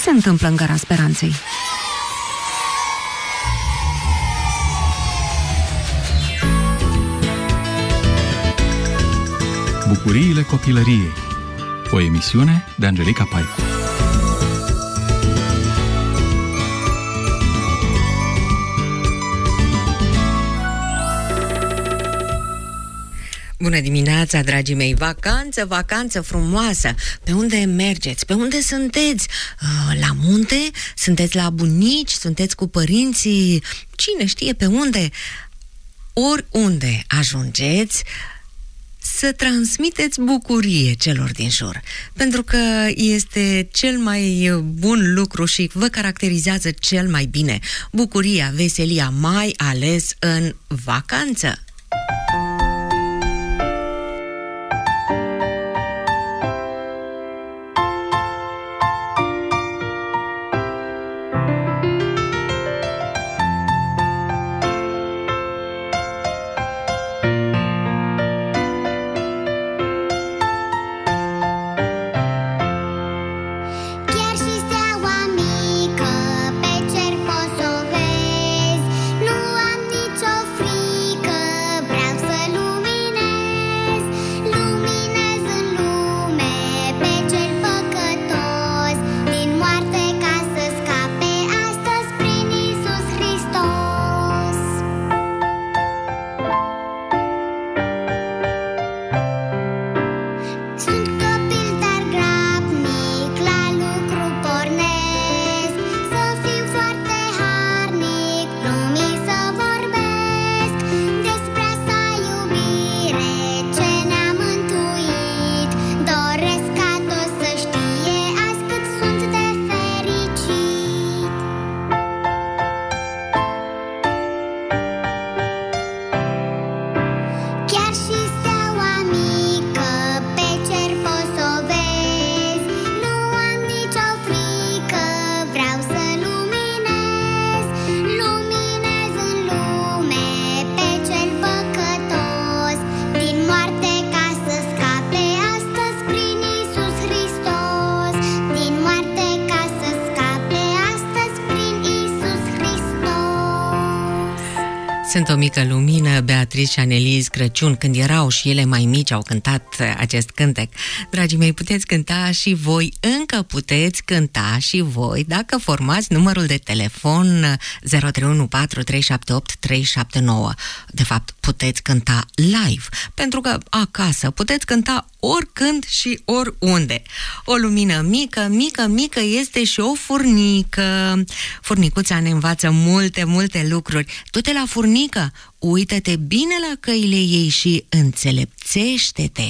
se întâmplă în Gara Speranței? Bucuriile copilăriei. O emisiune de Angelica Paicu. Bună dimineața, dragii mei! Vacanță frumoasă! Pe unde mergeți? Pe unde sunteți? La munte? Sunteți la bunici? Sunteți cu părinții? Cine știe pe unde? Oriunde ajungeți, să transmiteți bucurie celor din jur, pentru că este cel mai bun lucru și vă caracterizează cel mai bine. Bucuria, veselia, mai ales în vacanță. Sunt o mică lumină, Beatrice și Aneliz Crăciun, când erau și ele mai mici, au cântat acest cântec. Dragii mei, puteți cânta și voi, încă puteți cânta și voi, dacă formați numărul de telefon 0314378379. De fapt, puteți cânta live, pentru că acasă puteți cânta oricând și oriunde. O lumină mică este și o furnică. Furnicuța ne învață multe lucruri. Du-te la furnică, uită-te bine la căile ei și înțelepțește-te.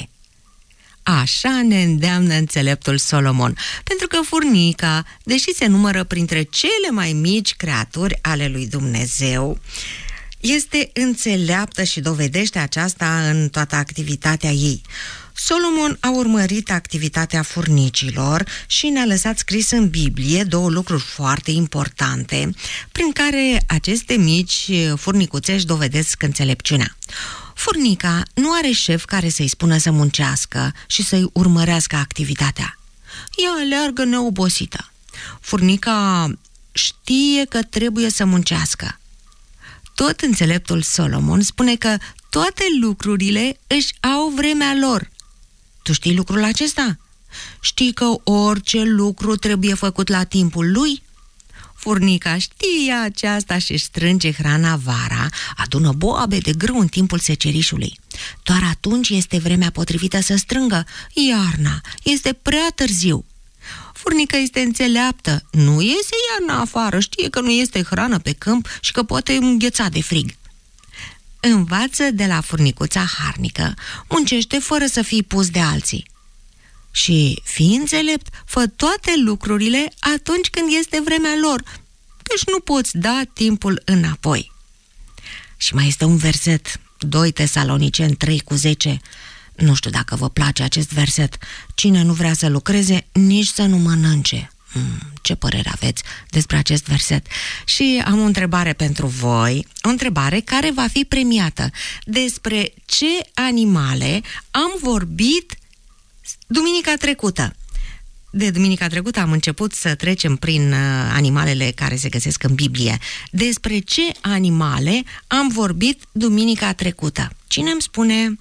Așa ne îndeamnă înțeleptul Solomon, pentru că furnica, deși se numără printre cele mai mici creaturi ale lui Dumnezeu, este înțeleaptă și dovedește aceasta în toată activitatea ei. Solomon a urmărit activitatea furnicilor și ne-a lăsat scris în Biblie două lucruri foarte importante, prin care aceste mici furnicuțe își dovedesc înțelepciunea. Furnica nu are șef care să-i spună să muncească și să-i urmărească activitatea. Ea aleargă neobosită. Furnica știe că trebuie să muncească. Tot înțeleptul Solomon spune că toate lucrurile își au vremea lor. Tu știi lucrul acesta? Știi că orice lucru trebuie făcut la timpul lui? Furnica știe aceasta și strânge hrana vara, adună boabe de grâu în timpul secerișului. Doar atunci este vremea potrivită să strângă. Iarna este prea târziu. Furnica este înțeleaptă, nu iese iarna afară, știe că nu este hrană pe câmp și că poate îngheța de frig. Învață de la furnicuța harnică, muncește fără să fii pus de alții. Și fii înțelept, fă toate lucrurile atunci când este vremea lor, căci nu poți da timpul înapoi. Și mai este un verset, 2 Tesaloniceni 3:10. Nu știu dacă vă place acest verset. Cine nu vrea să lucreze, nici să nu mănânce. Ce părere aveți despre acest verset? Și am o întrebare pentru voi, o întrebare care va fi premiată. Despre ce animale am vorbit duminica trecută? De duminica trecută am început să trecem prin animalele care se găsesc în Biblie. Despre ce animale am vorbit duminica trecută? Cine îmi spune?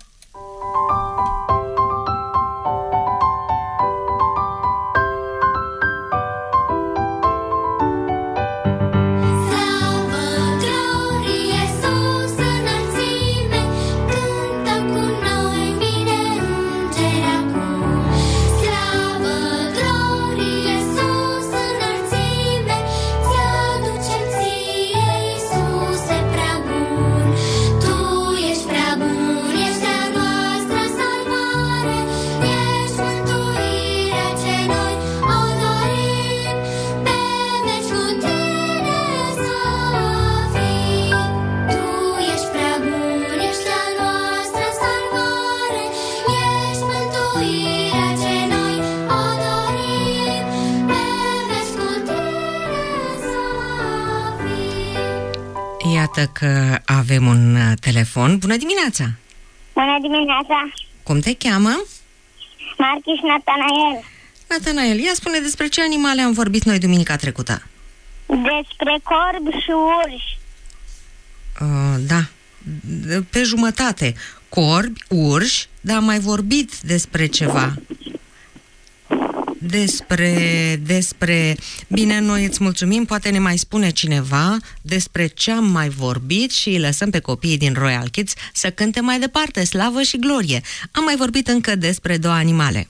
Iată că avem un telefon. Bună dimineața! Bună dimineața! Cum te cheamă? Marchiș Natanael. Natanael, ia spune despre ce animale am vorbit noi duminica trecută. Despre corbi și urși. Da, pe jumătate. Corbi, urși, dar am mai vorbit despre ceva. Despre... Bine, noi îți mulțumim, poate ne mai spune cineva despre ce am mai vorbit și îi lăsăm pe copiii din Royal Kids să cânte mai departe, slavă și glorie. Am mai vorbit încă despre 2 animale.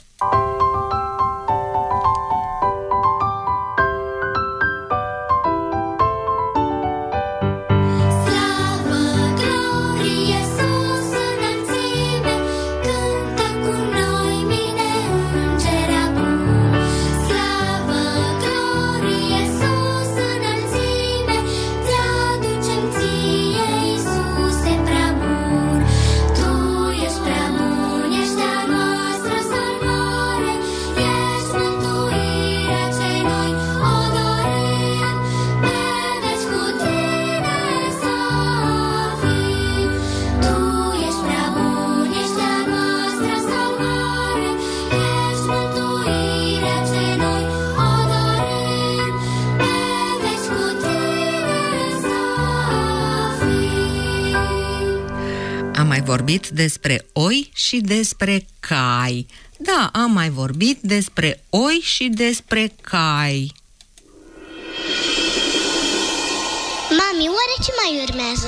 Vorbit despre oi și despre cai. Da, am mai vorbit despre oi și despre cai. Mami, oare ce mai urmează?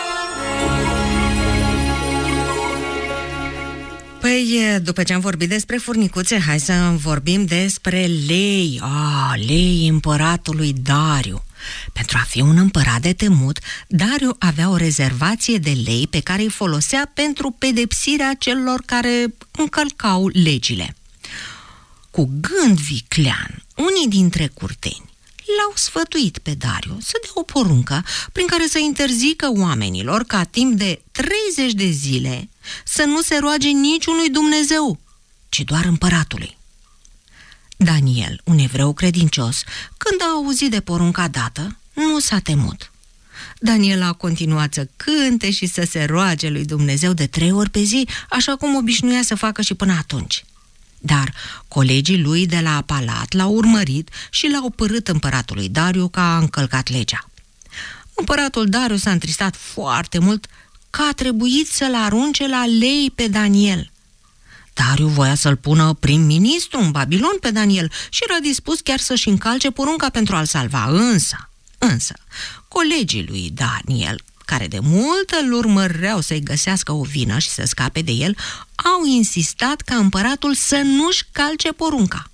Păi, după ce am vorbit despre furnicuțe, hai să vorbim despre lei. Lei împăratului Dariu. Pentru a fi un împărat de temut, Dariu avea o rezervație de lei pe care îi folosea pentru pedepsirea celor care încălcau legile. Cu gând viclean, unii dintre curteni l-au sfătuit pe Dariu să dea o poruncă prin care să interzică oamenilor ca timp de 30 de zile să nu se roage niciunui Dumnezeu, ci doar împăratului. Daniel, un evreu credincios, când a auzit de porunca dată, nu s-a temut. Daniel a continuat să cânte și să se roage lui Dumnezeu de 3 ori pe zi, așa cum obișnuia să facă și până atunci. Dar colegii lui de la palat l-au urmărit și l-au părât împăratului Dariu că a încălcat legea. Împăratul Dariu s-a întristat foarte mult că a trebuit să-l arunce la lei pe Daniel. Dariu voia să-l pună prim-ministru în Babilon pe Daniel și era dispus chiar să-și încalce porunca pentru a-l salva. Însă, colegii lui Daniel, care de multe îl urmăreau să-i găsească o vină și să scape de el, au insistat ca împăratul să nu-și calce porunca.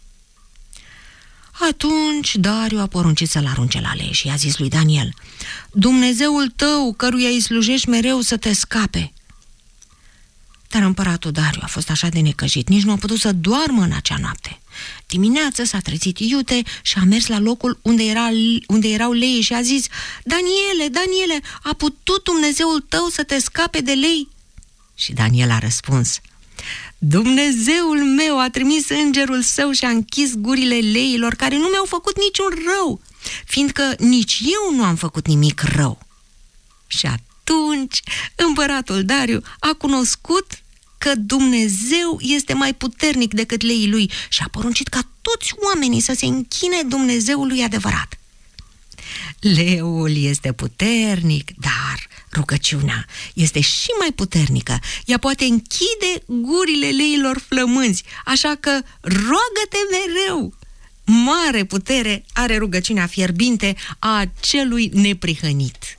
Atunci Dariu a poruncit să-l arunce la lei și i-a zis lui Daniel: Dumnezeul tău, căruia îi slujești mereu, să te scape. Dar împăratul Dariu a fost așa de necăjit, nici nu a putut să doarmă în acea noapte. Dimineață s-a trezit iute și a mers la locul unde erau leii și a zis: Daniele, a putut Dumnezeul tău să te scape de lei? Și Daniel a răspuns: Dumnezeul meu a trimis îngerul său și a închis gurile leilor care nu mi-au făcut niciun rău, fiindcă nici eu nu am făcut nimic rău. Și atunci împăratul Dariu a cunoscut că Dumnezeu este mai puternic decât leii lui și a poruncit ca toți oamenii să se închine Dumnezeului adevărat. Leul este puternic, dar rugăciunea este și mai puternică. Ea poate închide gurile leilor flămânzi, așa că roagă-te mereu. Mare putere are rugăciunea fierbinte a celui neprihănit.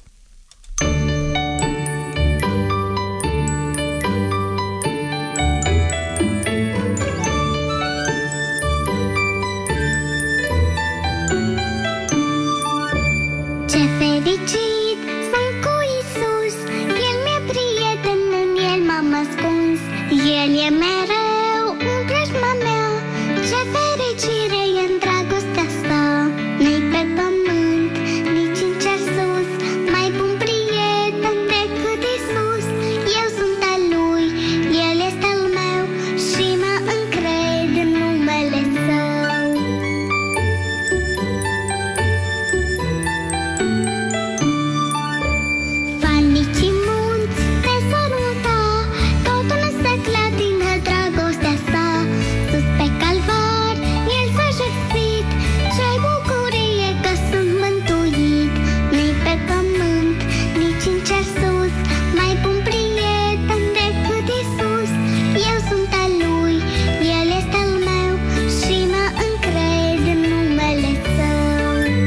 Ce fericit sunt cu Iisus, El mi-e prieten, în El m-am ascuns. El e mereu în preajma mea, ce fericire e în dragostea sa. Nu-i pe pământ, nici în cer sus, mai bun prieten decât Iisus. Eu sunt al Lui, El este al meu și mă încred în numele Său. Falnicii munți te săruta, totul se clătină dragostea sa. Sus pe calvar, El s-a jertfit, ce bucurie că sunt mântuit. Nu-i pe pământ, nici în cer sus, mai bun prieten decât Iisus. Eu sunt al Lui, El este al meu și mă încred în numele Său.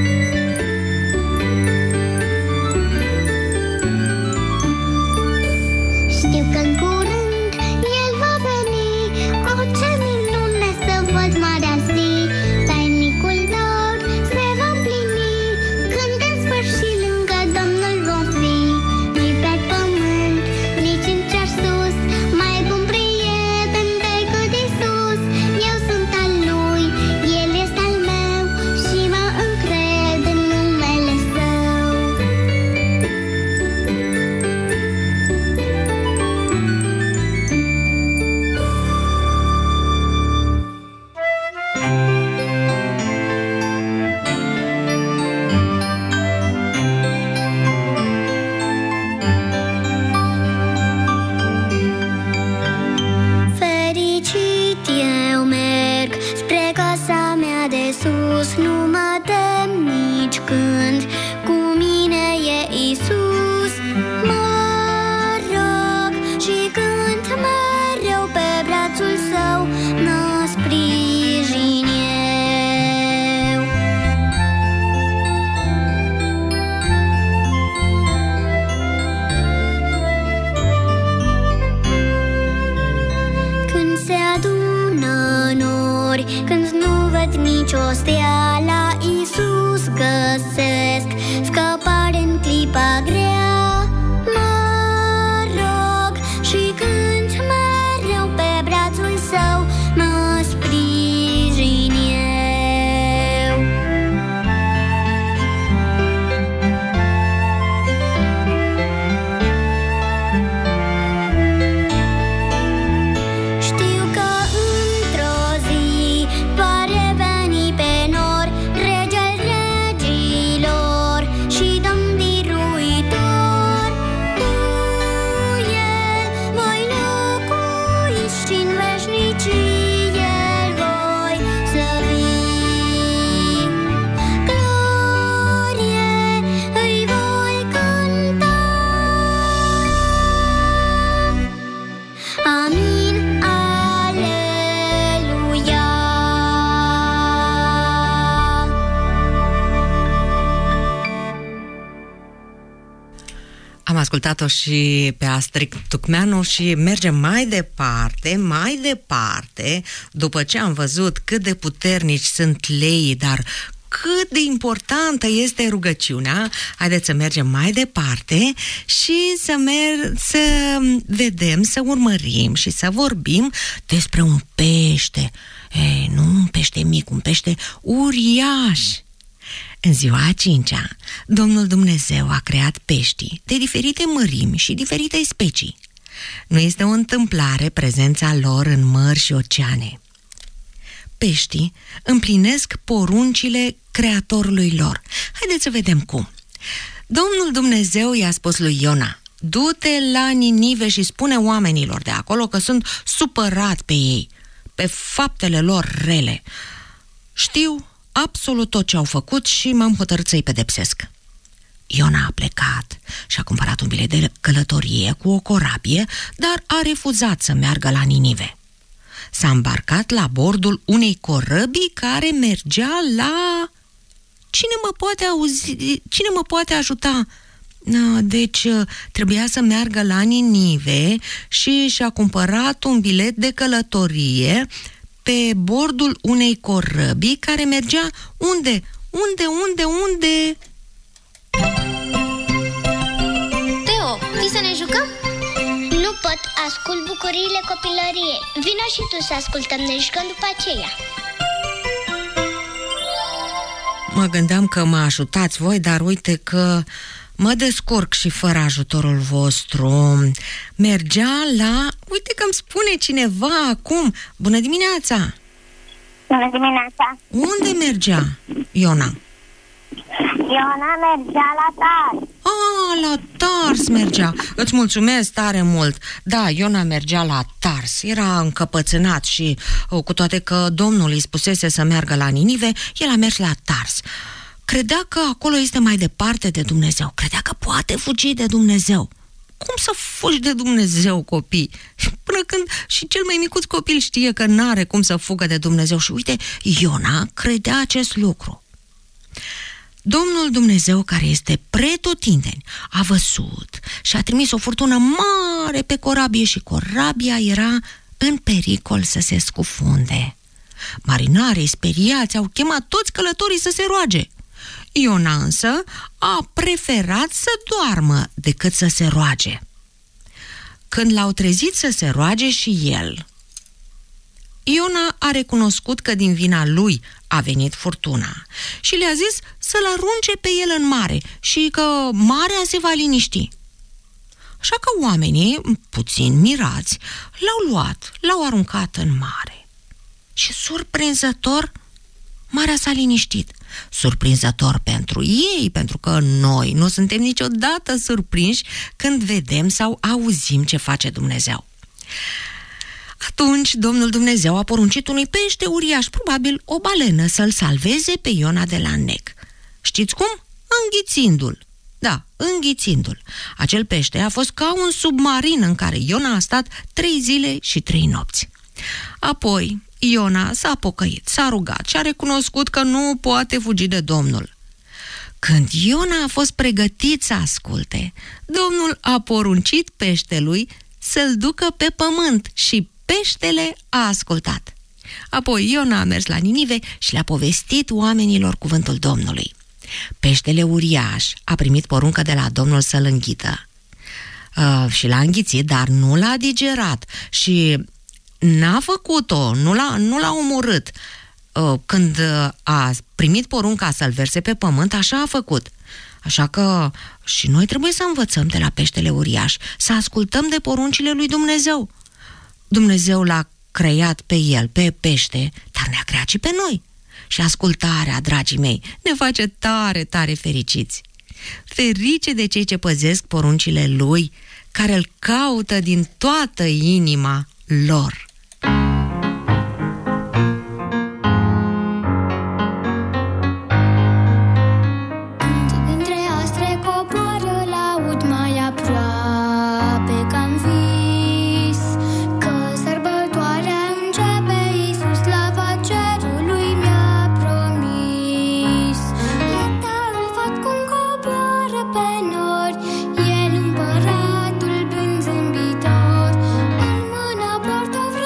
Știu că în curând El va veni, o ce minune să văd marea zi. Tainicul dor se va împlini, când în sfârșit lângă Domnul vom fi. Nu-i pe pământ, nici în cer sus, mai bun prieten decât Iisus. Eu sunt al Lui, El este al meu și mă încred în numele Său. Fericit eu merg spre casa mea de sus, nu mă tem nici când cu mine e Iisus. Mă rog și cânt mereu pe brațul Său, mă sprijin eu. Când se adună nori, când nu văd nicio stea, la Iisus găsesc scăpare în clipa grea. Mă rog și cânt mereu pe brațul Său, mă sprijin eu. Știu că într-o zi va reveni pe nori Regele regilor și Domn biruitor. Cu El voi locui și-n veșnicie voi slăvi. Glorie îi voi cânta. Amin, aleluia. Am ascultat-o și pe Astrid Tucmeanu și mergem mai departe, după ce am văzut cât de puternici sunt leii, dar cât de importantă este rugăciunea. Haideți să mergem mai departe și să vedem, să urmărim și să vorbim despre un pește. Nu un pește mic, un pește uriaș. În ziua a 5-a, Domnul Dumnezeu a creat peștii de diferite mărimi și diferite specii. Nu este o întâmplare prezența lor în mări și oceane. Peștii împlinesc poruncile Creatorului lor. Haideți să vedem cum. Domnul Dumnezeu i-a spus lui Iona: du-te la Ninive și spune oamenilor de acolo că sunt supărat pe ei, pe faptele lor rele. Știu absolut tot ce au făcut și m-am hotărât să-i pedepsesc. Iona a plecat și a cumpărat un bilet de călătorie cu o corabie, dar a refuzat să meargă la Ninive. S-a îmbarcat la bordul unei corăbii care mergea la... Cine mă poate ajuta? Deci trebuia să meargă la Ninive și și-a cumpărat un bilet de călătorie pe bordul unei corăbii care mergea unde? Teo, vrei să ne jucăm? Nu pot, ascult bucuriile copilăriei. Vino și tu să ascultăm, ne jucăm după aceea. Mă gândeam că mă ajutați voi, dar uite că mă descurc și fără ajutorul vostru. Mergea la... Uite că îmi spune cineva acum. Bună dimineața! Bună dimineața! Unde mergea Iona? Iona mergea la Tars. La Tars mergea. Îți mulțumesc tare mult. Da, Iona mergea la Tars. Era încăpățânat și, cu toate că Domnul îi spusese să meargă la Ninive, el a mers la Tars. Credea că acolo este mai departe de Dumnezeu. Credea că poate fugi de Dumnezeu. Cum să fugi de Dumnezeu, copii? Până când și cel mai micuț copil știe că n-are cum să fugă de Dumnezeu. Și uite, Iona credea acest lucru. Domnul Dumnezeu, care este pretutindeni, a văzut și a trimis o furtună mare pe corabie și corabia era în pericol să se scufunde. Marinarii speriați au chemat toți călătorii să se roage. Iona însă a preferat să doarmă decât să se roage. Când l-au trezit să se roage și el, Iona a recunoscut că din vina lui a venit furtuna și le-a zis să-l arunce pe el în mare și că marea se va liniști. Așa că oamenii, puțin mirați, l-au luat, l-au aruncat în mare. Și surprinzător, marea s-a liniștit. Surprinzător pentru ei, pentru că noi nu suntem niciodată surprinși când vedem sau auzim ce face Dumnezeu. Atunci Domnul Dumnezeu a poruncit unui pește uriaș, probabil o balenă, să-l salveze pe Iona de la nec. Știți cum? Înghițindu-l. Da, înghițindu-l. Acel pește a fost ca un submarin în care Iona a stat 3 zile și 3 nopți. Apoi Iona s-a pocăit, s-a rugat și a recunoscut că nu poate fugi de Domnul. Când Iona a fost pregătit să asculte, Domnul a poruncit peștelui să-l ducă pe pământ și peștele a ascultat. Apoi Iona a mers la Ninive și le-a povestit oamenilor cuvântul Domnului. Peștele uriaș a primit poruncă de la Domnul să-l înghită. Și l-a înghițit, dar nu l-a digerat și n-a făcut-o, nu l-a omorât. Când a primit porunca să-l verse pe pământ, așa a făcut. Așa că și noi trebuie să învățăm de la peștele uriaș, să ascultăm de poruncile lui Dumnezeu. Dumnezeu l-a creat pe el, pe pește, dar ne-a creat și pe noi. Și ascultarea, dragii mei, ne face tare, tare fericiți. Ferice de cei ce păzesc poruncile lui, care îl caută din toată inima lor. Împăratul bând zâmbitor, în mână poartă o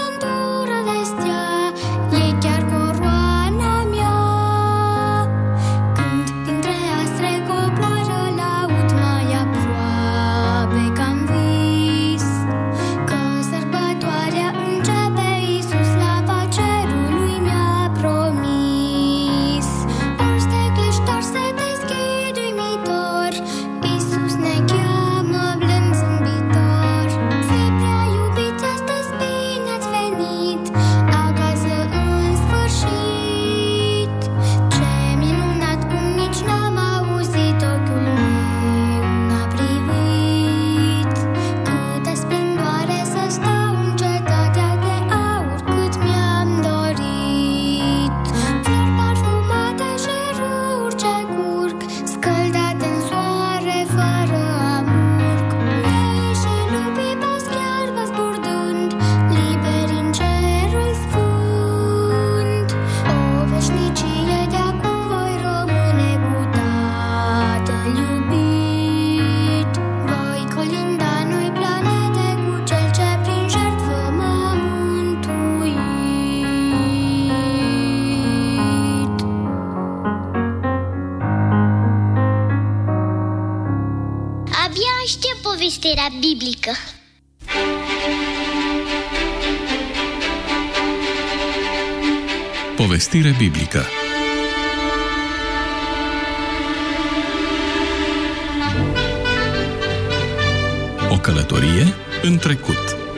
Povestirea biblică. Povestire biblică. O călătorie în trecut.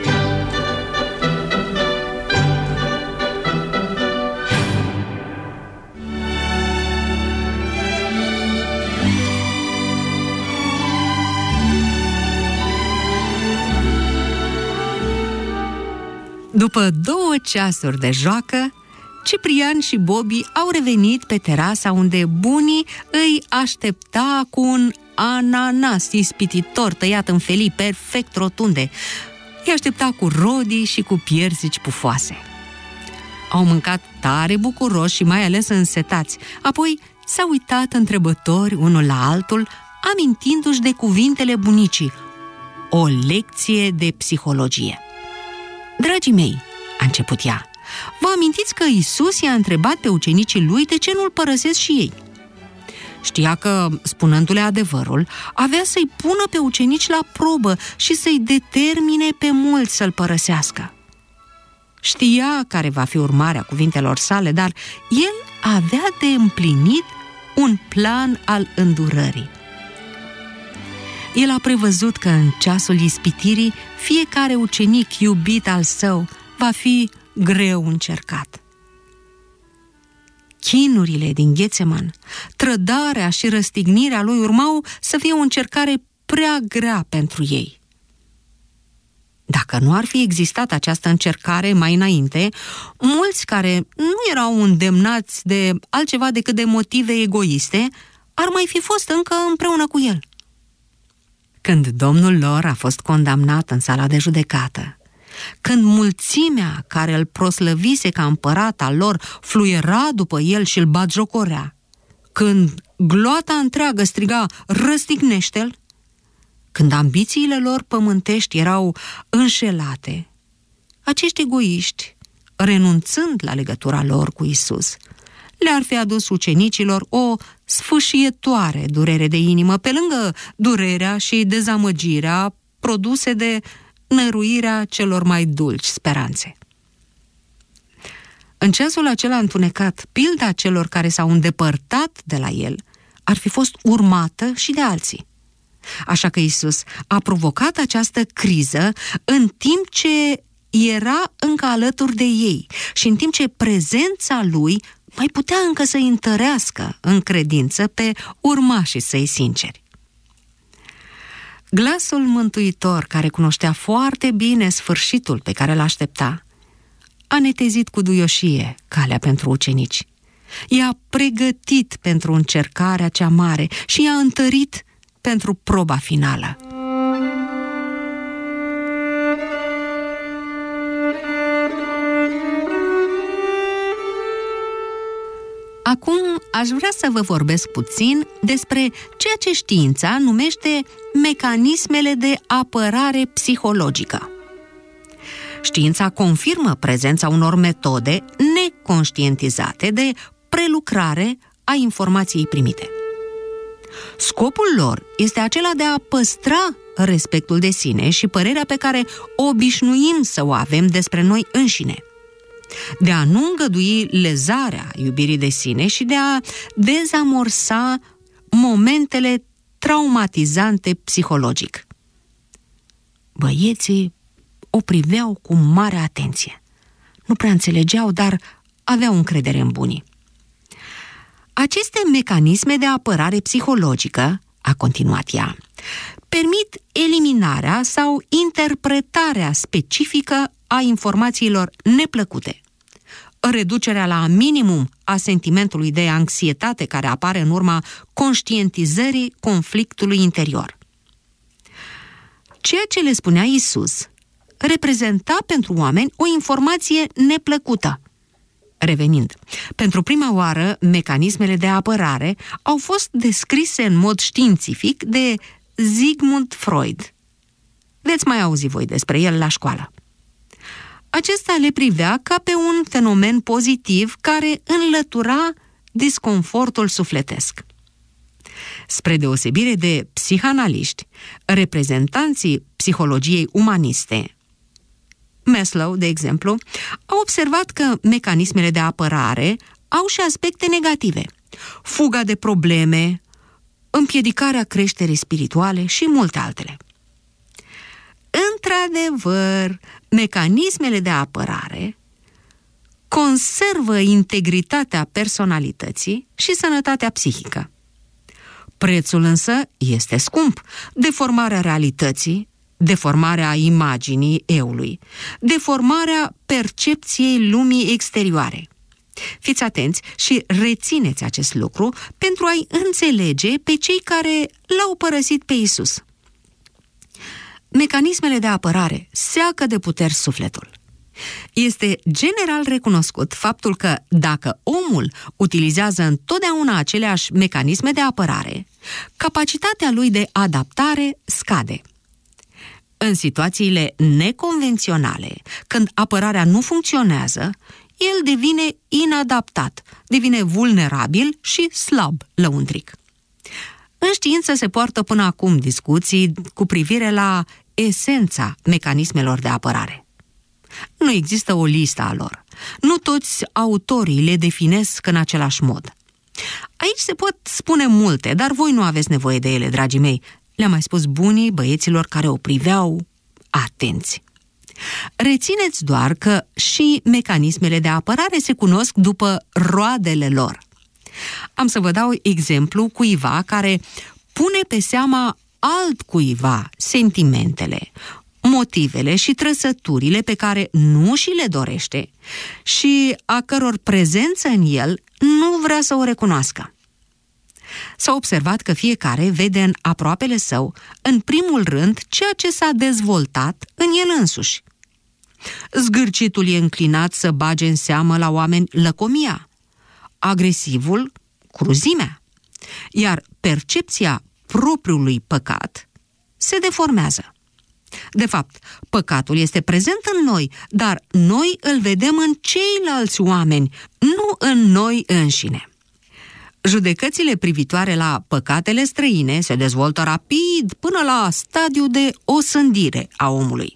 După 2 ceasuri de joacă, Ciprian și Bobby au revenit pe terasa unde bunii îi aștepta cu un ananas ispititor tăiat în felii perfect rotunde. Îi aștepta cu rodii și cu piersici pufoase. Au mâncat tare bucuroși și mai ales însetați. Apoi s-au uitat întrebători unul la altul, amintindu-și de cuvintele bunicii. O lecție de psihologie. Dragii mei, a început ea, vă amintiți că Iisus i-a întrebat pe ucenicii lui de ce nu-l părăsesc și ei? Știa că, spunându-le adevărul, avea să-i pună pe ucenici la probă și să-i determine pe mulți să-l părăsească. Știa care va fi urmarea cuvintelor sale, dar el avea de împlinit un plan al îndurării. El a prevăzut că în ceasul ispitirii fiecare ucenic iubit al său va fi greu încercat. Chinurile din Ghețeman, trădarea și răstignirea lui urmau să fie o încercare prea grea pentru ei. Dacă nu ar fi existat această încercare mai înainte, mulți care nu erau îndemnați de altceva decât de motive egoiste, ar mai fi fost încă împreună cu el. Când Domnul lor a fost condamnat în sala de judecată, când mulțimea care îl proslăvise ca împărat al lor fluiera după el și îl batjocorea, când gloata întreagă striga, răstignește-l, când ambițiile lor pământești erau înșelate, acești egoiști, renunțând la legătura lor cu Isus, le-ar fi adus ucenicilor o sfâșietoare durere de inimă, pe lângă durerea și dezamăgirea produse de năruirea celor mai dulci speranțe. În ceasul acela întunecat, pilda celor care s-au îndepărtat de la el ar fi fost urmată și de alții. Așa că Isus a provocat această criză în timp ce era încă alături de ei și în timp ce prezența lui mai putea încă să-i întărească în credință pe urmașii săi sinceri. Glasul mântuitor, care cunoștea foarte bine sfârșitul pe care l-aștepta, a netezit cu duioșie calea pentru ucenici. I-a pregătit pentru încercarea cea mare și i-a întărit pentru proba finală. Acum aș vrea să vă vorbesc puțin despre ceea ce știința numește mecanismele de apărare psihologică. Știința confirmă prezența unor metode neconștientizate de prelucrare a informației primite. Scopul lor este acela de a păstra respectul de sine și părerea pe care obișnuim să o avem despre noi înșine, de a nu îngădui lezarea iubirii de sine și de a dezamorsa momentele traumatizante psihologic. Băieții o priveau cu mare atenție. Nu prea înțelegeau, dar aveau încredere în bunii. Aceste mecanisme de apărare psihologică, a continuat ea, permit eliminarea sau interpretarea specifică a informațiilor neplăcute, reducerea la minimum a sentimentului de anxietate care apare în urma conștientizării conflictului interior. Ceea ce le spunea Isus reprezenta pentru oameni o informație neplăcută. Revenind, pentru prima oară, mecanismele de apărare au fost descrise în mod științific de Sigmund Freud. Veți mai auzi voi despre el la școală. Acesta le privea ca pe un fenomen pozitiv care înlătura disconfortul sufletesc. Spre deosebire de psihanaliști, reprezentanții psihologiei umaniste, Maslow, de exemplu, a observat că mecanismele de apărare au și aspecte negative: fuga de probleme, împiedicarea creșterii spirituale și multe altele. Într-adevăr, mecanismele de apărare conservă integritatea personalității și sănătatea psihică. Prețul însă este scump: deformarea realității, deformarea imaginii eului, deformarea percepției lumii exterioare. Fiți atenți și rețineți acest lucru pentru a-i înțelege pe cei care l-au părăsit pe Iisus. Mecanismele de apărare seacă de puteri sufletul. Este general recunoscut faptul că dacă omul utilizează întotdeauna aceleași mecanisme de apărare, capacitatea lui de adaptare scade. În situațiile neconvenționale, când apărarea nu funcționează, el devine inadaptat, devine vulnerabil și slab lăuntric. În știință se poartă până acum discuții cu privire la esența mecanismelor de apărare. Nu există o listă a lor. Nu toți autorii le definesc în același mod. Aici se pot spune multe, dar voi nu aveți nevoie de ele, dragii mei. Le-am mai spus bunii băieților care o priveau atenți. Rețineți doar că și mecanismele de apărare se cunosc după roadele lor. Am să vă dau exemplu cuiva care pune pe seama altcuiva sentimentele, motivele și trăsăturile pe care nu și le dorește și a căror prezență în el nu vrea să o recunoască. S-a observat că fiecare vede în aproapele său, în primul rând, ceea ce s-a dezvoltat în el însuși. Zgârcitul e înclinat să bage în seamă la oameni lăcomia, agresivul cruzimea, iar percepția propriului păcat se deformează. De fapt, păcatul este prezent în noi, dar noi îl vedem în ceilalți oameni, nu în noi înșine. Judecățile privitoare la păcatele străine se dezvoltă rapid până la stadiul de osândire a omului.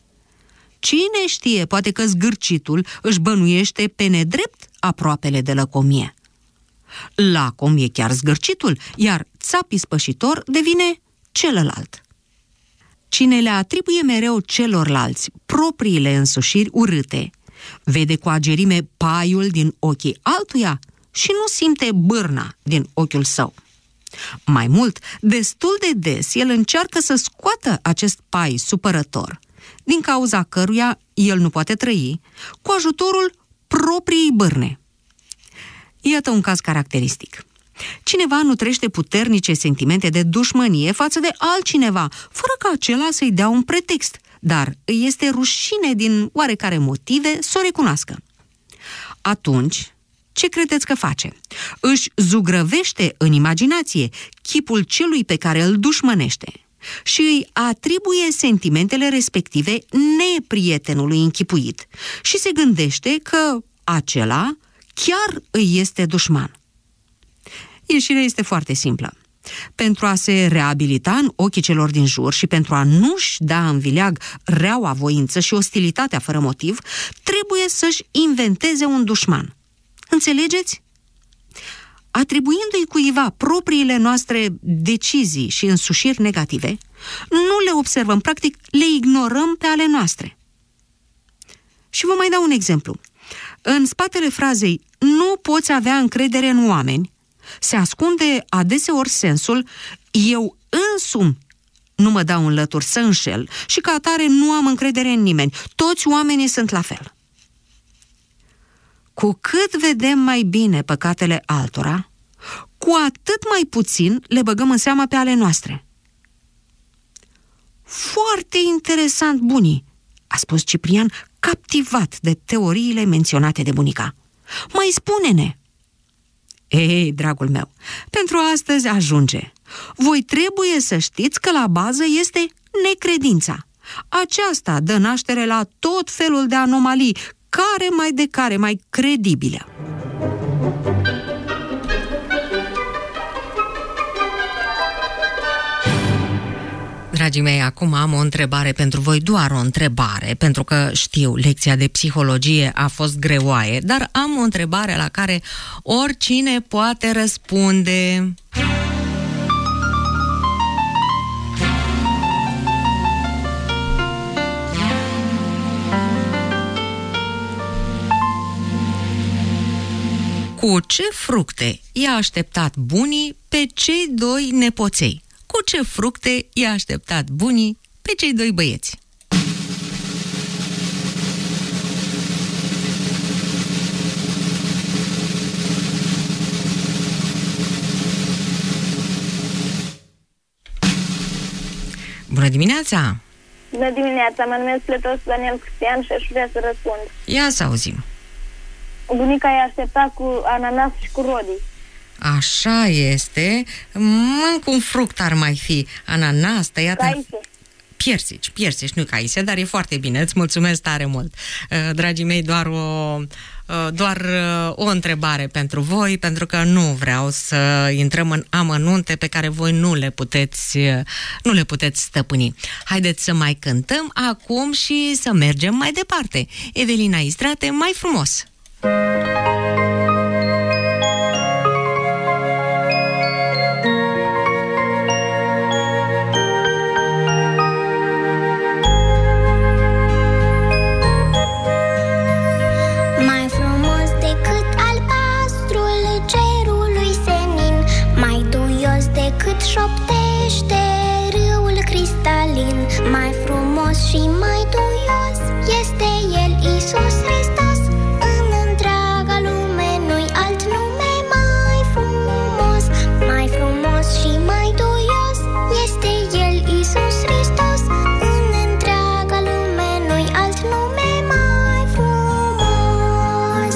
Cine știe, poate că zgârcitul își bănuiește pe nedrept aproapele de lăcomie. Lacom e chiar zgârcitul, iar țap ispășitor devine celălalt. Cine le atribuie mereu celorlalți propriile însușiri urâte, vede cu agerime paiul din ochii altuia și nu simte bârna din ochiul său. Mai mult, destul de des el încearcă să scoată acest pai supărător, din cauza căruia el nu poate trăi, cu ajutorul propriei bârne. Iată un caz caracteristic. Cineva nutrește puternice sentimente de dușmănie față de altcineva, fără ca acela să-i dea un pretext, dar îi este rușine din oarecare motive să o recunoască. Atunci, ce credeți că face? Își zugrăvește în imaginație chipul celui pe care îl dușmănește și îi atribuie sentimentele respective neprietenului închipuit și se gândește că acela chiar îi este dușman. Ieșirea este foarte simplă. Pentru a se reabilita în ochii celor din jur și pentru a nu-și da în vileag reaua voință și ostilitatea fără motiv, trebuie să-și inventeze un dușman. Înțelegeți? Atribuindu-i cuiva propriile noastre decizii și însușiri negative, nu le observăm, practic le ignorăm pe ale noastre. Și vă mai dau un exemplu. În spatele frazei "nu poți avea încredere în oameni" se ascunde adeseori sensul "eu însumi nu mă dau în lături să înșel și ca atare nu am încredere în nimeni, toți oamenii sunt la fel". Cu cât vedem mai bine păcatele altora, cu atât mai puțin le băgăm în seamă pe ale noastre. Foarte interesant, bunii, a spus Ciprian, captivat de teoriile menționate de bunica. Mai spune-ne! Ei, dragul meu, pentru astăzi ajunge. Voi trebuie să știți că la bază este necredința. Aceasta dă naștere la tot felul de anomalii, care mai credibile. Dragii mei, acum am o întrebare pentru voi, doar o întrebare, pentru că știu, lecția de psihologie a fost greoaie, dar am o întrebare la care oricine poate răspunde. Cu ce fructe i-a așteptat bunii pe cei doi nepoței? Cu ce fructe i-a așteptat bunii pe cei doi băieți? Bună dimineața! Bună dimineața, mă numesc Plătos Daniel Cristian și aș vrea să răspund. Ia să auzim. Bunica i-a așteptat cu ananas și cu rodii. Așa este. Cu un fruct ar mai fi ananas, tăiată... Caise. Piersici, nu caise, dar e foarte bine. Îți mulțumesc tare mult. Dragii mei, doar o întrebare pentru voi, pentru că nu vreau să intrăm în amănunte pe care voi nu le puteți stăpâni. Haideți să mai cântăm acum și să mergem mai departe. Evelina Istrate, Mai frumos! Șoptește râul cristalin, mai frumos și mai duios este El, Iisus Hristos. În întreaga lume nu-i alt nume mai frumos, mai frumos și mai duios este El, Iisus Hristos. În întreaga lume nu-i alt nume mai frumos,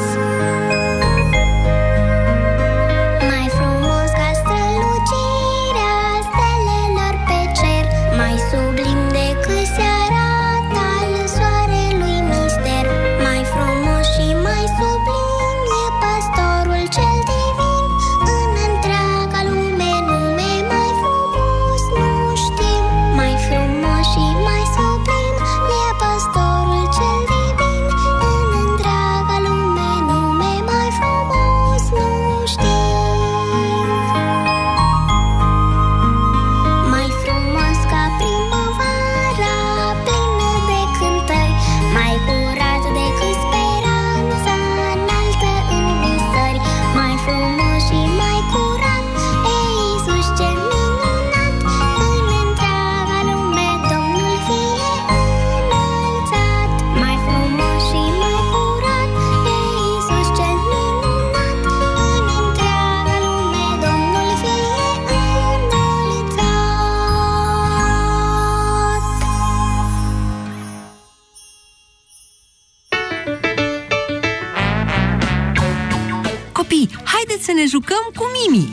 mai frumos ca strălucirea stelelor pe cer, mai sublim decât se arată al soarelui mister. Mai frumos și mai sublim e păstorul cel divin. În întreaga lume nume mai frumos nu știm. Mai frumos și mai sublim e păstorul cel divin. În întreaga lume nume mai frumos nu știm. Mai frumos ca primăvara plină de cântări, mai curat decât speranța înaltă în visări. Mai frumos și mai curat e Iisus cel minunat. În întreaga lume Domnul fie înălțat. Mai frumos și mai curat e Iisus cel minunat. În întreaga lume Domnul fie înălțat. Copii, haideți să ne jucăm cu Mimi!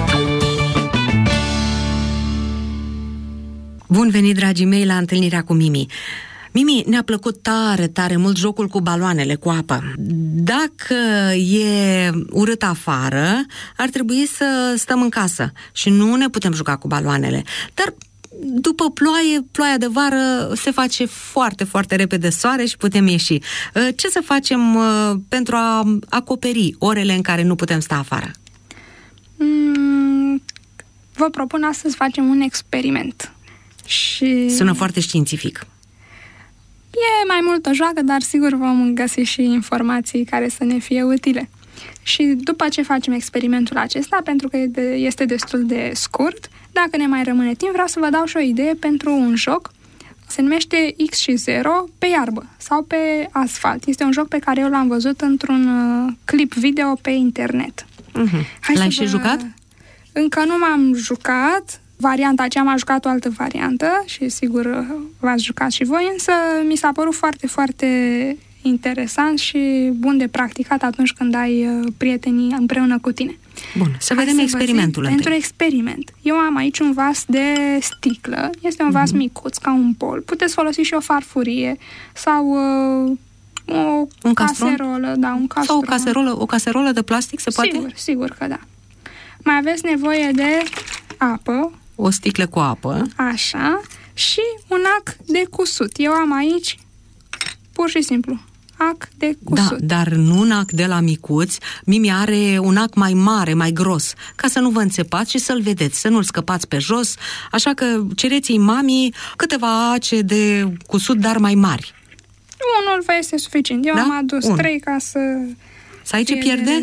Bun venit, dragii mei, la întâlnirea cu Mimi. Mimi, ne-a plăcut tare, tare mult jocul cu baloanele, cu apă. Dacă e urât afară, ar trebui să stăm în casă și nu ne putem juca cu baloanele. Dar după ploaia de vară se face foarte, foarte repede soare și putem ieși. Ce să facem pentru a acoperi orele în care nu putem sta afară? Vă propun astăzi să facem un experiment. Și Sună foarte științific. e mai mult o joacă, dar sigur vom găsi și informații care să ne fie utile. Și după ce facem experimentul acesta, pentru că este destul de scurt, dacă ne mai rămâne timp, vreau să vă dau și o idee pentru un joc. Se numește X și 0 pe iarbă sau pe asfalt. Este un joc pe care eu l-am văzut într-un clip video pe internet. L-ai și jucat? Încă nu m-am jucat. Varianta aceea m-a jucat o altă variantă și sigur v-ați jucat și voi, însă mi s-a părut foarte, foarte interesant și bun de practicat atunci când ai prietenii împreună cu tine. Bun, să vedem experimentul întâi. Pentru experiment. Eu am aici un vas de sticlă. Este un vas micuț, ca un bol. Puteți folosi și o farfurie sau o caserolă. Da, un castron. Sau o caserolă de plastic, se poate? Sigur că da. Mai aveți nevoie de apă. O sticlă cu apă. Așa. și un ac de cusut. Eu am aici, pur și simplu, ac de cusut. Da, dar nu un ac de la micuți. Mimi are un ac mai mare, mai gros, ca să nu vă înțepați și să-l vedeți, să nu-l scăpați pe jos, așa că cereți-i mamii câteva ace de cusut, dar mai mari. Unul vă este suficient. Eu am adus 3 ca să... Să ai ce pierde?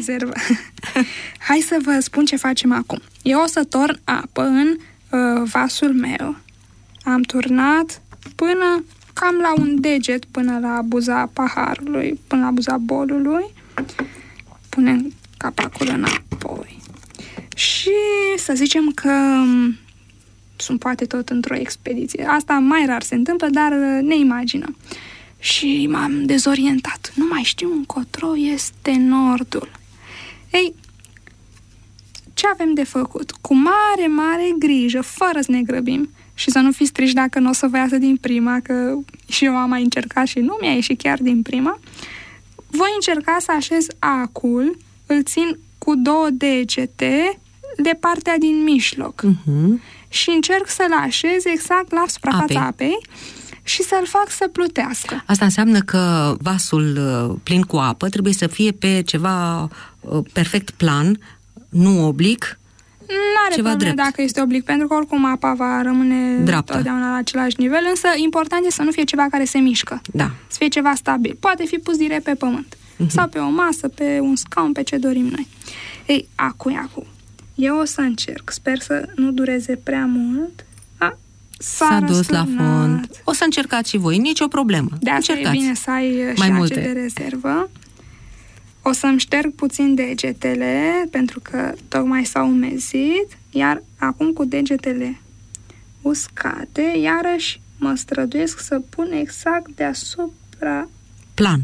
Hai să vă spun ce facem acum. Eu o să torn apă în vasul meu. Am turnat până cam la un deget, până la buza paharului, până la buza bolului. Punem capacul înapoi. Și să zicem că sunt poate tot într-o expediție. Asta mai rar se întâmplă, dar ne imaginăm. Și m-am dezorientat. Nu mai știu încotro este nordul. Ei, ce avem de făcut? Cu mare, mare grijă, fără să ne grăbim și să nu fiți triși dacă nu o să vă iasă din prima, că și eu am mai încercat și nu mi-a ieșit chiar din prima. Voi încerca să așez acul, îl țin cu 2 degete de partea din mijloc și încerc să-l așez exact la suprafața apei și să-l fac să plutească. Asta înseamnă că vasul plin cu apă trebuie să fie pe ceva perfect plan, nu oblic, N-are ceva probleme drept. dacă este oblic, pentru că oricum apa va rămâne dreaptă, totdeauna la același nivel, însă important este să nu fie ceva care se mișcă. Da. Să fie ceva stabil. Poate fi pus direct pe pământ. Sau pe o masă, pe un scaun, pe ce dorim noi. Ei, acum. Eu o să încerc. Sper să nu dureze prea mult. S-a dus la fond. O să încercați și voi, nicio problemă. De asta e bine să ai mai și multe ace de rezervă. O să-mi șterg puțin degetele, pentru că tocmai s-au umezit, iar acum cu degetele uscate, iarăși mă străduiesc să pun exact deasupra... Plan.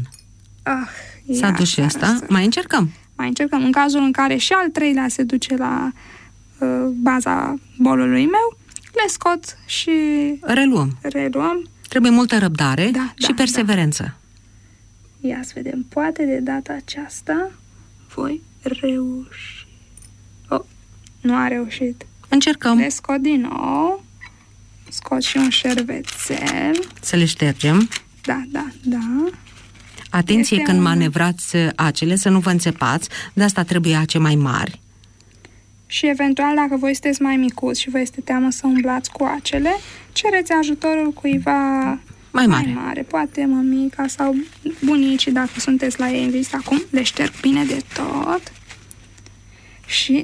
S-a dus și ăsta. Mai încercăm. În cazul în care și al 3-lea se duce la baza bolului meu, le scot și... Reluăm. Trebuie multă răbdare și perseverență. Da. Ia să vedem. Poate de data aceasta voi reuși. Nu a reușit. Încercăm. Le scot din nou. Scot și un șervețel. Să le ștergem. Da. Atenție când manevrați acele, să nu vă înțepați. De asta trebuie ace mai mari. Și eventual, dacă voi sunteți mai micuți și vă este teamă să umblați cu acele, cereți ajutorul cuiva mai mare. Poate mămica sau bunicii, dacă sunteți la ei în vizită acum, le șterg bine de tot. Și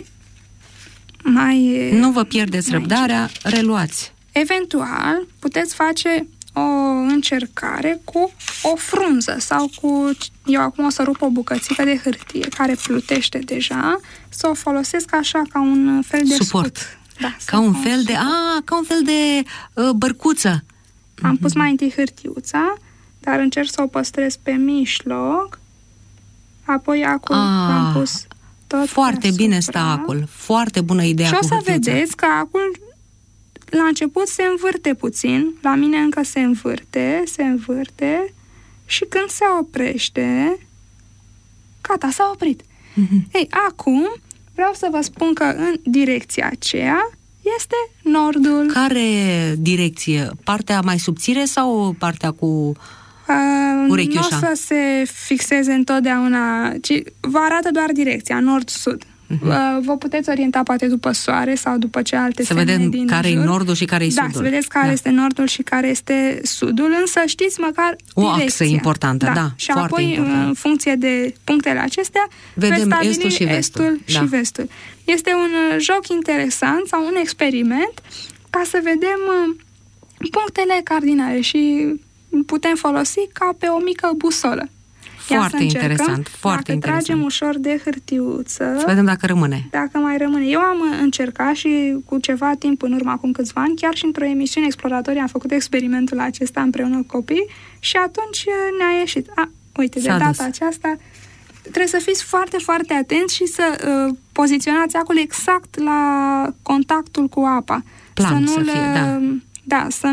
nu vă pierdeți răbdarea, reluați. Eventual, puteți face o încercare cu o frunză sau cu... Eu acum o să rup o bucățică de hârtie care plutește deja, să o folosesc așa ca un fel de suport. Scut. Da, ca un fel de bărcuță. Am pus mai întâi hârtiuța, dar încerc să o păstrez pe mijloc, apoi acul l-am pus tot foarte deasupra. Bine stă acul. Foarte bună ideea cu hârtiuța. Și o să vedeți că acul la început se învârte puțin, la mine încă se învârte și când se oprește, gata, s-a oprit. Ei, acum vreau să vă spun că în direcția aceea este nordul. Care direcție? Partea mai subțire sau partea cu urechiușa? Nu o să se fixeze întotdeauna, ci vă arată doar direcția, nord-sud. Vă puteți orienta poate după soare sau după ce alte semne din jur. Să vedem care e nordul și care e sudul. Da, să vedeți care este nordul și care este sudul, însă știți măcar direcția. O axă importantă, da. Și apoi, important. În funcție de punctele acestea, vedem estul și vestul. Și vestul. Este un joc interesant sau un experiment ca să vedem punctele cardinale și putem folosi ca pe o mică busolă. Foarte interesant, foarte interesant. Tragem ușor de hârtiuță. Să vedem dacă rămâne. Dacă mai rămâne. Eu am încercat și cu ceva timp în urmă, acum câțiva ani, chiar și într-o emisiune exploratorie am făcut experimentul acesta împreună cu copii și atunci ne-a ieșit. Uite, de data aceasta trebuie să fiți foarte, foarte atenți și să poziționați acul exact la contactul cu apa. Plan să fie, să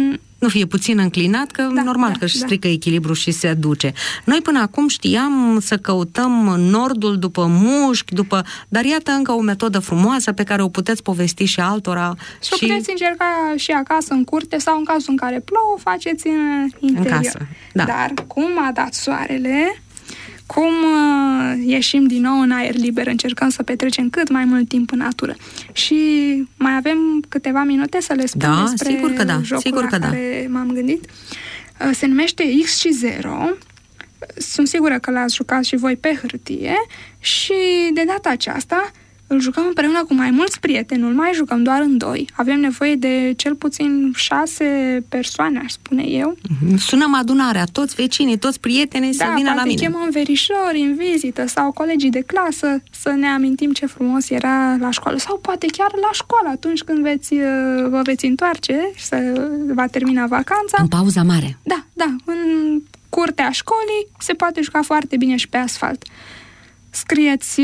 nu fie puțin înclinat, că normal că își strică echilibrul și se duce. Noi până acum știam să căutăm nordul după mușchi, dar iată încă o metodă frumoasă pe care o puteți povesti și altora. Și o puteți încerca și acasă, în curte, sau în cazul în care plouă, faceți în interior. În casă, da. Dar cum a dat soarele, cum ieșim din nou în aer liber, încercăm să petrecem cât mai mult timp în natură. Și mai avem câteva minute să le spun despre jocul la care m-am gândit. Se numește X și 0. Sunt sigură că l-ați jucat și voi pe hârtie și de data aceasta îl jucăm împreună cu mai mulți prieteni, nu-l mai jucăm doar în doi. Avem nevoie de cel puțin 6 persoane, aș spune eu. Sunăm adunarea, toți vecinii, toți prietenii să vină la mine. Da, chemăm verișori în vizită sau colegii de clasă să ne amintim ce frumos era la școală. Sau poate chiar la școală, atunci când vă veți întoarce și va termina vacanța. În pauza mare. Da, în curtea școlii se poate juca foarte bine și pe asfalt. Scrieți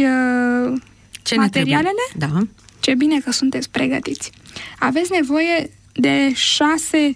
materialele? Da. Ce bine că sunteți pregătiți. Aveți nevoie de 6,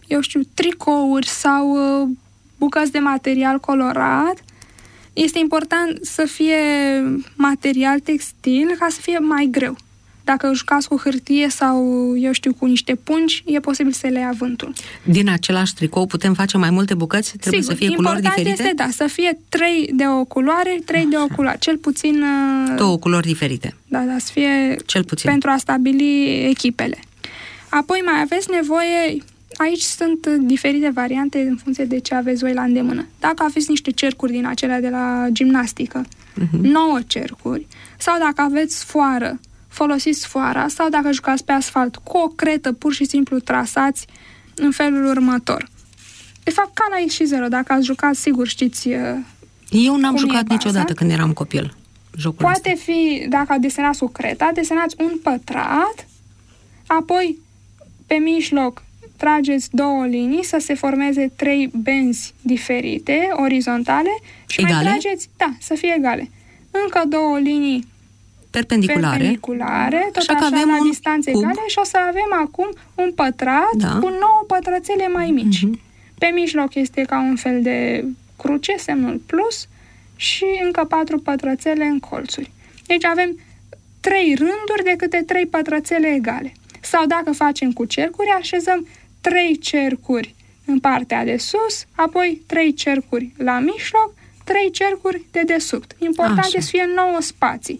tricouri sau bucăți de material colorat. Este important să fie material textil ca să fie mai greu. Dacă jucați cu hârtie sau, cu niște pungi, e posibil să le ia vântul. Din același tricou putem face mai multe bucăți? Trebuie să fie culori diferite? Important este, să fie 3 de o culoare, 3 de o culoare. Cel puțin 2 culori diferite. Da, să fie cel puțin pentru a stabili echipele. Apoi mai aveți nevoie, aici sunt diferite variante în funcție de ce aveți voi la îndemână. Dacă aveți niște cercuri din acelea de la gimnastică, 9 cercuri, sau dacă aveți sfoară, folosiți sfoara, sau dacă jucați pe asfalt cu o cretă, pur și simplu trasați în felul următor. De fapt, ca la X și 0, dacă ați jucat, sigur știți. Eu n-am jucat niciodată când eram copil. Poate fi, dacă desenați cu creta, desenați un pătrat, apoi pe mijloc trageți 2 linii să se formeze 3 benzi diferite, orizontale, și egale? Mai trageți, să fie egale. Încă 2 linii perpendiculare, tot așa avem la distanțe egale, și o să avem acum un pătrat cu 9 pătrățele mai mici. Pe mijloc este ca un fel de cruce, semnul plus, și încă 4 pătrățele în colțuri. Deci avem 3 rânduri de câte 3 pătrățele egale. Sau dacă facem cu cercuri, așezăm 3 cercuri în partea de sus, apoi 3 cercuri la mijloc, 3 cercuri de desubt. Important este să fie 9 spații.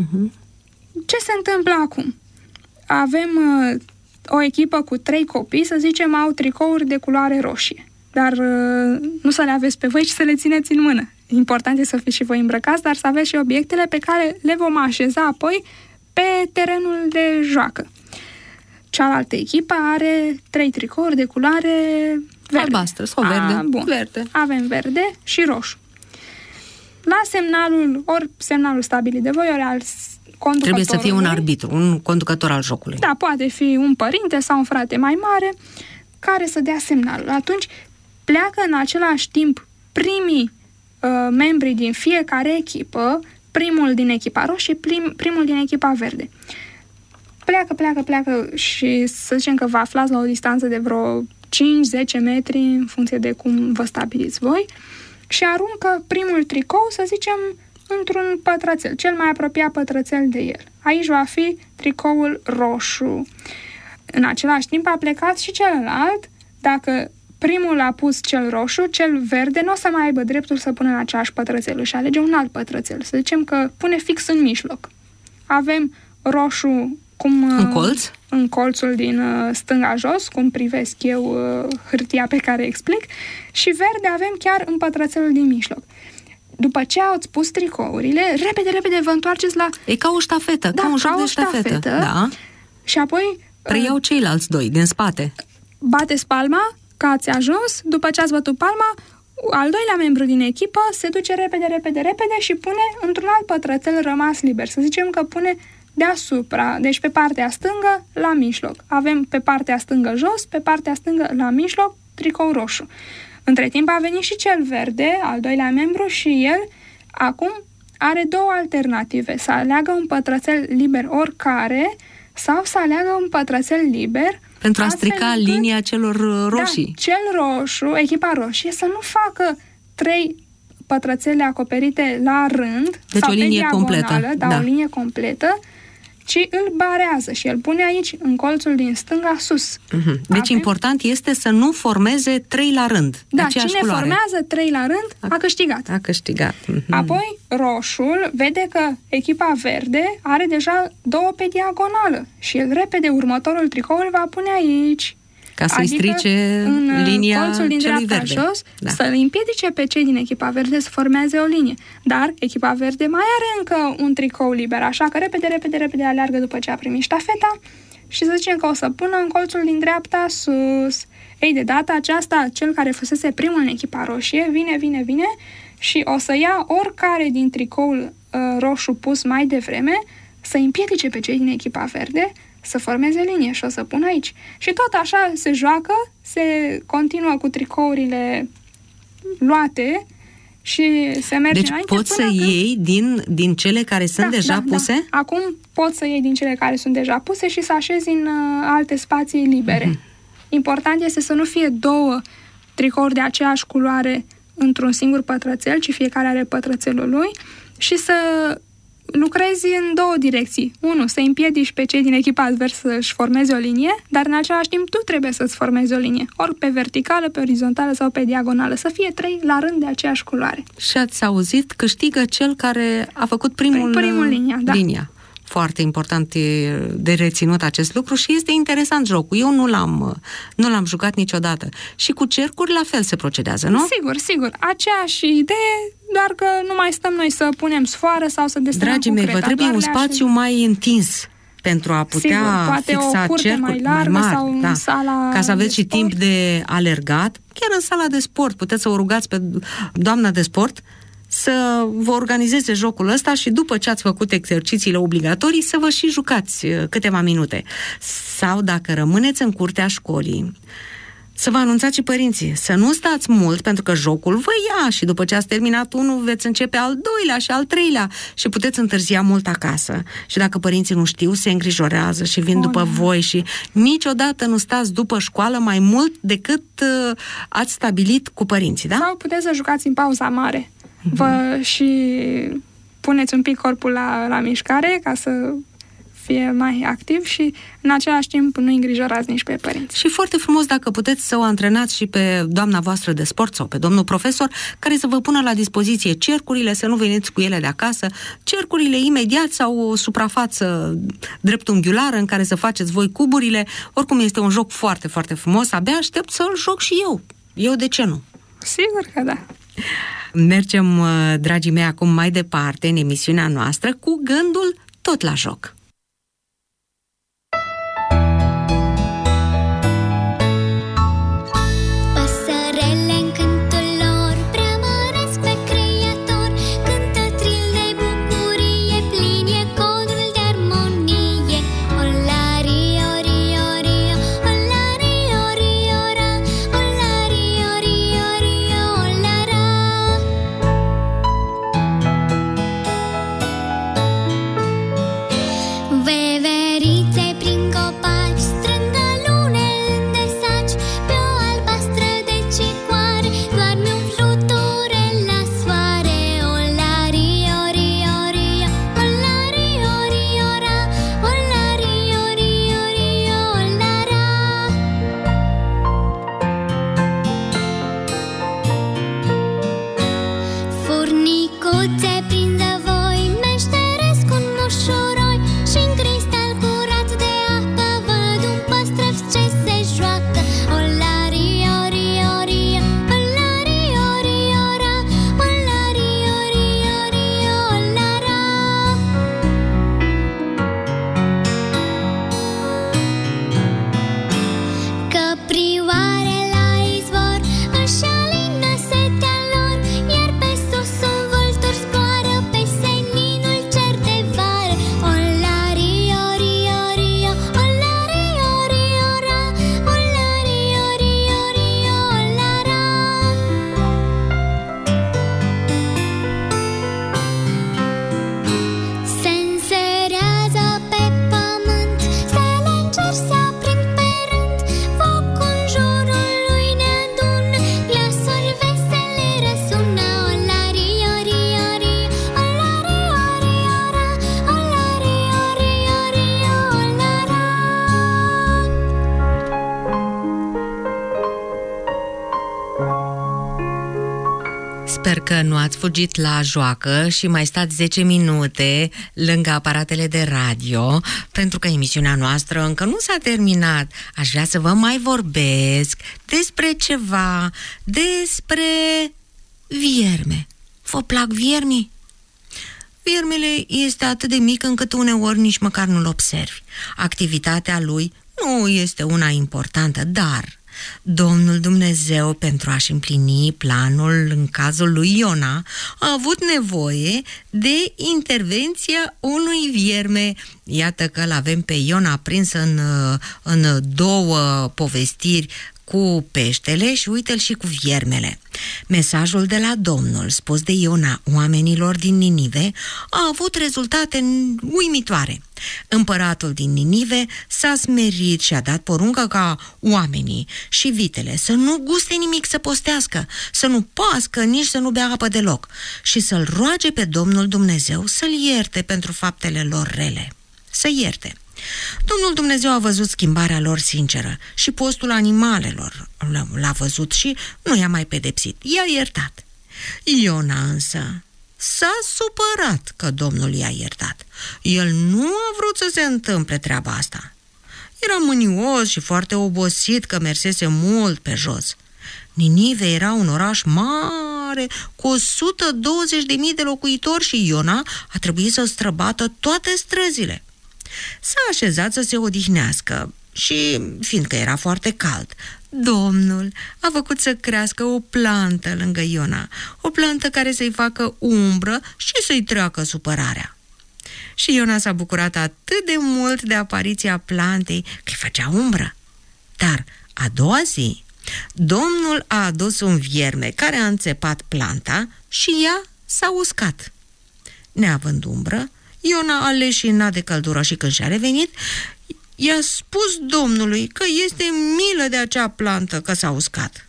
Ce se întâmplă acum? Avem o echipă cu 3 copii, să zicem, au tricouri de culoare roșie. Dar nu să le aveți pe voi, ci să le țineți în mână. Important este să fiți și voi îmbrăcați, dar să aveți și obiectele pe care le vom așeza apoi pe terenul de joacă. Cealaltă echipă are 3 tricouri de culoare verde. Albastră sau verde. Verde. Avem verde și roșu. La semnalul stabilit de voi, ori al conducătorului. Trebuie să fie un arbitru, un conducător al jocului. Da, poate fi un părinte sau un frate mai mare care să dea semnalul. Atunci pleacă în același timp primii membri din fiecare echipă, primul din echipa roșie, primul din echipa verde. Pleacă și să zicem că vă aflați la o distanță de vreo 5-10 metri în funcție de cum vă stabiliți voi și aruncă primul tricou, să zicem, într-un pătrățel, cel mai apropiat pătrățel de el. Aici va fi tricoul roșu. În același timp a plecat și celălalt. Dacă primul a pus cel roșu, cel verde nu o să mai aibă dreptul să pună în același pătrățel și alege un alt pătrățel. Să zicem că pune fix în mijloc. Avem roșu în colțul din stânga jos, cum privesc eu hârtia pe care explic, și verde avem chiar în pătrățelul din mijloc. După ce ați pus tricourile, repede vă întoarceți la... E ca o ștafetă, ca un joc de ștafetă. Da. Și apoi... Preiau ceilalți 2 din spate. Bateți palma, că ați ajuns, după ce ați bătut palma, al doilea membru din echipă se duce repede și pune într-un alt pătrățel rămas liber. Să zicem că pune deasupra, deci pe partea stângă, la mijloc. Avem pe partea stângă jos, pe partea stângă la mijloc, tricou roșu. Între timp a venit și cel verde, al doilea membru, și el acum are 2 alternative. Să aleagă un pătrățel liber oricare sau să aleagă un pătrățel liber pentru a strica linia celor roșii. Da, cel roșu, echipa roșie, să nu facă 3 pătrățele acoperite la rând, deci sau o linie pe diagonală, completă. O linie completă, ci îl barează și îl pune aici, în colțul din stânga, sus. Deci important este să nu formeze 3 la rând. Da, cine formează 3 la rând a câștigat. A câștigat. Apoi, roșul vede că echipa verde are deja 2 pe diagonală și el repede următorul tricou îl va pune aici. Ca să-i strice în linia colțul din celui dreapta verde. jos, să-l împiedice pe cei din echipa verde să formeze o linie. Dar echipa verde mai are încă un tricou liber, așa că repede aleargă după ce a primit ștafeta și să zicem că o să pună în colțul din dreapta sus. Ei, de data aceasta, cel care fusese primul în echipa roșie vine și o să ia oricare din tricoul roșu pus mai devreme, să împiedice pe cei din echipa verde să formeze linie și o să pun aici. Și tot așa se joacă, se continuă cu tricourile luate și se merge deci înainte. Poți să iei din cele care sunt deja puse? Da. Acum poți să iei din cele care sunt deja puse și să așezi în alte spații libere. Important este să nu fie 2 tricouri de aceeași culoare într-un singur pătrățel, ci fiecare are pătrățelul lui, și să lucrezi în 2 direcții. 1, să împiedici pe cei din echipa adversă să-și formeze o linie, dar în același timp tu trebuie să-ți formezi o linie, ori pe verticală, pe orizontală sau pe diagonală, să fie 3 la rând de aceeași culoare. Și ați auzit, câștigă cel care a făcut primul linia. Foarte important de reținut acest lucru și este interesant jocul. Eu nu l-am jucat niciodată. Și cu cercuri la fel se procedează, nu? Sigur. Aceeași idee, doar că nu mai stăm noi să punem sfoară sau să desenăm Dragii mei, vă trebuie un spațiu mai întins pentru a putea fixa cercuri mai largă mai mari, sau în sala ca să aveți și sport. timp de alergat, chiar în sala de sport. Puteți să o rugați pe doamna de sport să vă organizeze jocul ăsta și după ce ați făcut exercițiile obligatorii să vă și jucați câteva minute. Sau dacă rămâneți în curtea școlii, să vă anunțați și părinții, să nu stați mult pentru că jocul vă ia și după ce ați terminat unul veți începe al 2-lea și al 3-lea și puteți întârzia mult acasă. Și dacă părinții nu știu, se îngrijorează și vin după voi și niciodată nu stați după școală mai mult decât ați stabilit cu părinții, da? Sau puteți să jucați în pauza mare. Vă și puneți un pic corpul la mișcare ca să fie mai activ și în același timp nu îngrijorați nici pe părinți. Și foarte frumos dacă puteți să o antrenați și pe doamna voastră de sport sau pe domnul profesor care să vă pună la dispoziție cercurile, să nu veniți cu ele de acasă, cercurile imediat sau o suprafață dreptunghiulară în care să faceți voi cuburile. Oricum este un joc foarte, foarte frumos. Abia aștept să-l joc și eu. Eu de ce nu? Sigur că da. Mergem, dragii mei, acum mai departe în emisiunea noastră cu gândul tot la joc. Sper că nu ați fugit la joacă și mai stați 10 minute lângă aparatele de radio, pentru că emisiunea noastră încă nu s-a terminat. Aș vrea să vă mai vorbesc despre ceva, despre vierme. Vă plac viermii? Viermele este atât de mic încât uneori nici măcar nu-l observi. Activitatea lui nu este una importantă, dar Domnul Dumnezeu, pentru a-și împlini planul în cazul lui Iona, a avut nevoie de intervenția unui vierme. Iată că l-avem pe Iona prins în două povestiri, cu peștele și uite-l și cu viermele. Mesajul de la Domnul spus de Iona oamenilor din Ninive a avut rezultate uimitoare. Împăratul din Ninive s-a smerit și a dat poruncă ca oamenii și vitele să nu guste nimic, să postească, să nu pască, nici să nu bea apă deloc și să-l roage pe Domnul Dumnezeu să-l ierte pentru faptele lor rele. Să ierte. Domnul Dumnezeu a văzut schimbarea lor sinceră și postul animalelor l-a văzut și nu i-a mai pedepsit, i-a iertat. Iona însă s-a supărat că Domnul i-a iertat. El nu a vrut să se întâmple treaba asta. Era mânios și foarte obosit că mersese mult pe jos. Ninive era un oraș mare cu 120.000 de locuitori și Iona a trebuit să străbată toate străzile. S-a așezat să se odihnească și, fiindcă era foarte cald, Domnul a făcut să crească o plantă lângă Iona, o plantă care să-i facă umbră și să-i treacă supărarea. Și Iona s-a bucurat atât de mult de apariția plantei că-i făcea umbră. Dar a doua zi, Domnul a adus un vierme care a înțepat planta și ea s-a uscat. Neavând umbră, Iona a leșinat de căldură și când și-a revenit, i-a spus Domnului că este milă de acea plantă că s-a uscat.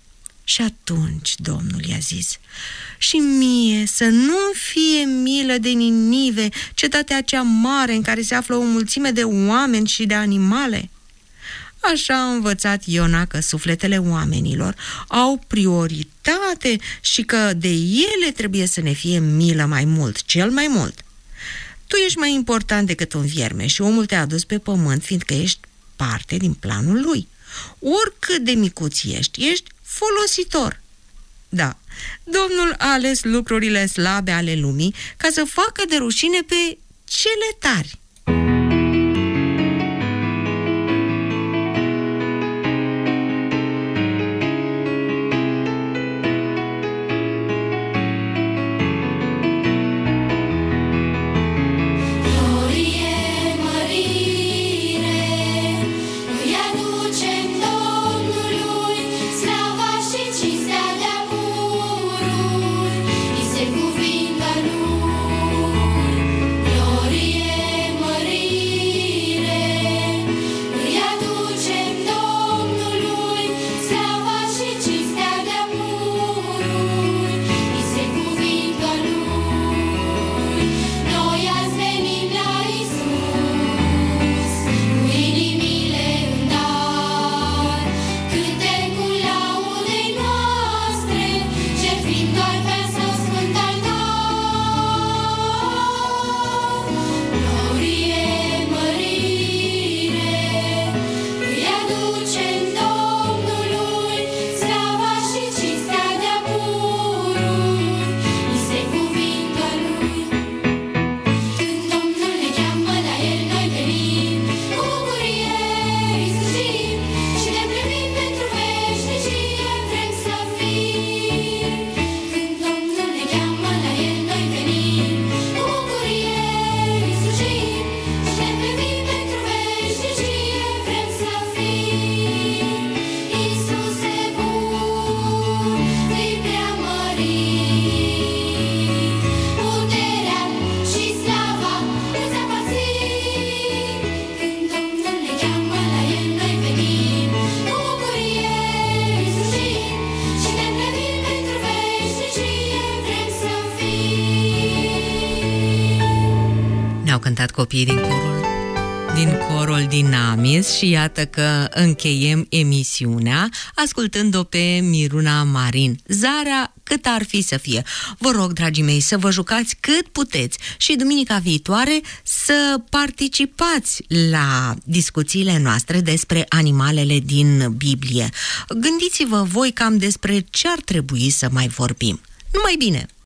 Și atunci Domnul i-a zis: și mie să nu fie milă de Ninive, cetatea cea mare în care se află o mulțime de oameni și de animale? Așa a învățat Iona că sufletele oamenilor au prioritate și că de ele trebuie să ne fie milă mai mult, cel mai mult. Tu ești mai important decât un vierme și omul te-a adus pe pământ fiindcă ești parte din planul lui. Oricât de micuț ești folositor. Da, Domnul a ales lucrurile slabe ale lumii ca să facă de rușine pe cele tari. Cântat copiii din corul din corul Dinamis și iată că încheiem emisiunea ascultând-o pe Miruna Marin. Zarea cât ar fi să fie. Vă rog, dragii mei, să vă jucați cât puteți și duminica viitoare să participați la discuțiile noastre despre animalele din Biblie. Gândiți-vă voi cam despre ce ar trebui să mai vorbim. Numai bine!